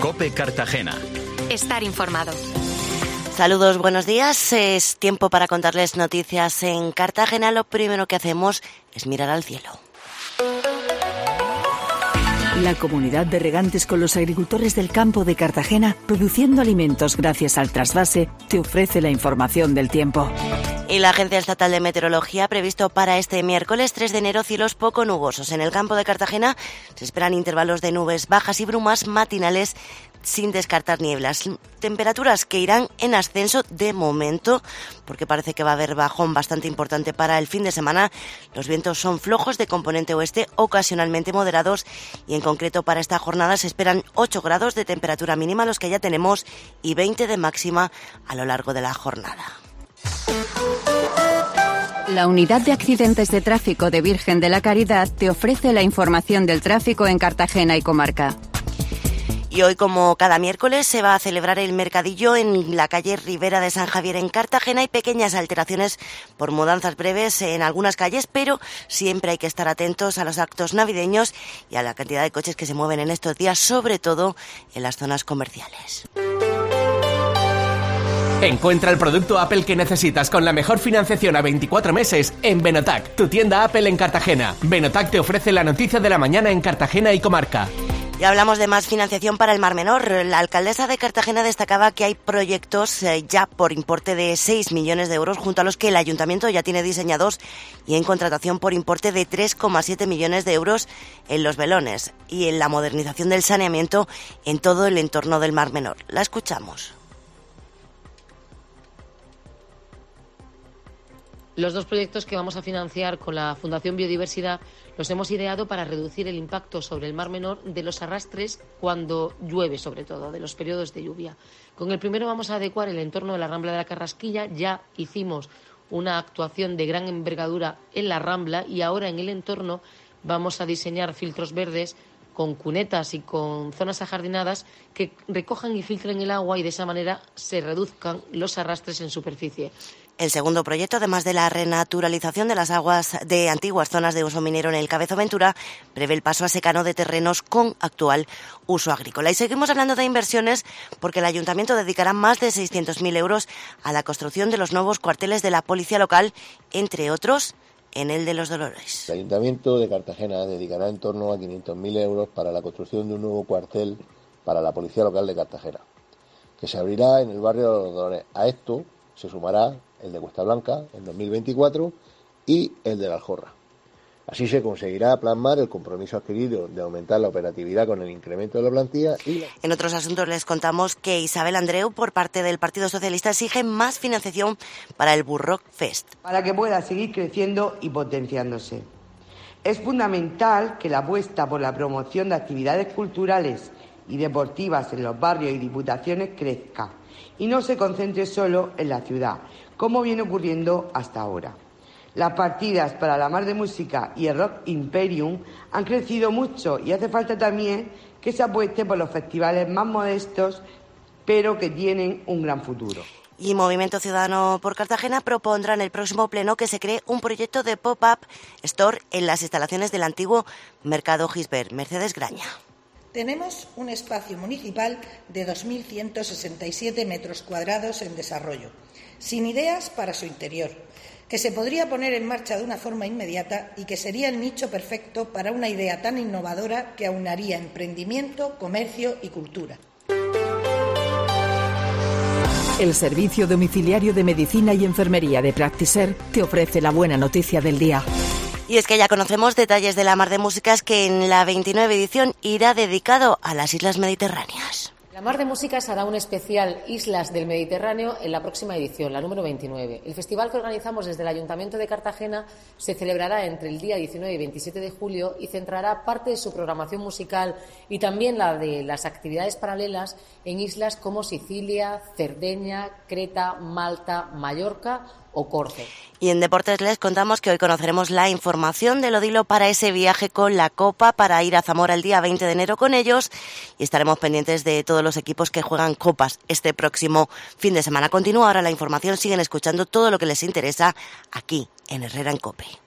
COPE Cartagena. Estar informado. Saludos, buenos días. Es tiempo para contarles noticias en Cartagena. Lo primero que hacemos es mirar al cielo. La comunidad de regantes con los agricultores del campo de Cartagena, produciendo alimentos gracias al trasvase, te ofrece la información del tiempo. Y la Agencia Estatal de Meteorología ha previsto para este miércoles 3 de enero cielos poco nubosos. En el campo de Cartagena se esperan intervalos de nubes bajas y brumas matinales sin descartar nieblas. Temperaturas que irán en ascenso de momento, porque parece que va a haber bajón bastante importante para el fin de semana. Los vientos son flojos de componente oeste, ocasionalmente moderados, y en concreto para esta jornada se esperan 8 grados de temperatura mínima, los que ya tenemos, y 20 de máxima a lo largo de la jornada. La Unidad de Accidentes de Tráfico de Virgen de la Caridad te ofrece la información del tráfico en Cartagena y comarca. Y hoy, como cada miércoles, se va a celebrar el mercadillo en la calle Ribera de San Javier en Cartagena. Hay pequeñas alteraciones por mudanzas breves en algunas calles, pero siempre hay que estar atentos a los actos navideños y a la cantidad de coches que se mueven en estos días, sobre todo en las zonas comerciales. Encuentra el producto Apple que necesitas con la mejor financiación a 24 meses en Benotac, tu tienda Apple en Cartagena. Benotac te ofrece la noticia de la mañana en Cartagena y comarca. Ya hablamos de más financiación para el Mar Menor. La alcaldesa de Cartagena destacaba que hay proyectos ya por importe de 6 millones de euros, junto a los que el ayuntamiento ya tiene diseñados, y en contratación por importe de 3,7 millones de euros en Los Velones y en la modernización del saneamiento en todo el entorno del Mar Menor. La escuchamos. Los dos proyectos que vamos a financiar con la Fundación Biodiversidad los hemos ideado para reducir el impacto sobre el Mar Menor de los arrastres cuando llueve, sobre todo, de los periodos de lluvia. Con el primero vamos a adecuar el entorno de la Rambla de la Carrasquilla. Ya hicimos una actuación de gran envergadura en la Rambla y ahora en el entorno vamos a diseñar filtros verdes con cunetas y con zonas ajardinadas que recojan y filtren el agua y de esa manera se reduzcan los arrastres en superficie. El segundo proyecto, además de la renaturalización de las aguas de antiguas zonas de uso minero en el Cabezo Ventura, prevé el paso a secano de terrenos con actual uso agrícola. Y seguimos hablando de inversiones porque el Ayuntamiento dedicará más de 600.000 euros a la construcción de los nuevos cuarteles de la Policía Local, entre otros en el de Los Dolores. El Ayuntamiento de Cartagena dedicará en torno a 500.000 euros para la construcción de un nuevo cuartel para la Policía Local de Cartagena, que se abrirá en el barrio de Los Dolores. A esto se sumará el de Cuesta Blanca en 2024 y el de La Aljorra. Así se conseguirá plasmar el compromiso adquirido de aumentar la operatividad con el incremento de la plantilla. En otros asuntos les contamos que Isabel Andreu, por parte del Partido Socialista, exige más financiación para el Burrock Fest. Para que pueda seguir creciendo y potenciándose. Es fundamental que la apuesta por la promoción de actividades culturales y deportivas en los barrios y diputaciones crezca y no se concentre solo en la ciudad, como viene ocurriendo hasta ahora. Las partidas para la Mar de Música y el Rock Imperium han crecido mucho y hace falta también que se apueste por los festivales más modestos, pero que tienen un gran futuro. Y Movimiento Ciudadano por Cartagena propondrá en el próximo pleno que se cree un proyecto de pop-up store en las instalaciones del antiguo Mercado Gisbert. Mercedes Graña. Tenemos un espacio municipal de 2.167 metros cuadrados en desarrollo, sin ideas para su interior, que se podría poner en marcha de una forma inmediata y que sería el nicho perfecto para una idea tan innovadora que aunaría emprendimiento, comercio y cultura. El Servicio Domiciliario de Medicina y Enfermería de Practiser te ofrece la buena noticia del día. Y es que ya conocemos detalles de la Mar de Músicas, que en la 29 edición irá dedicado a las islas mediterráneas. La Mar de Músicas hará un especial Islas del Mediterráneo en la próxima edición, la número 29. El festival que organizamos desde el Ayuntamiento de Cartagena se celebrará entre el día 19 y 27 de julio y centrará parte de su programación musical y también la de las actividades paralelas en islas como Sicilia, Cerdeña, Creta, Malta, Mallorca o Córcega. Y en deportes les contamos que hoy conoceremos la información del Odilo para ese viaje con la Copa, para ir a Zamora el día 20 de enero con ellos, y estaremos pendientes de todos los equipos que juegan Copas este próximo fin de semana. Continúa ahora la información, siguen escuchando todo lo que les interesa aquí en Herrera en COPE.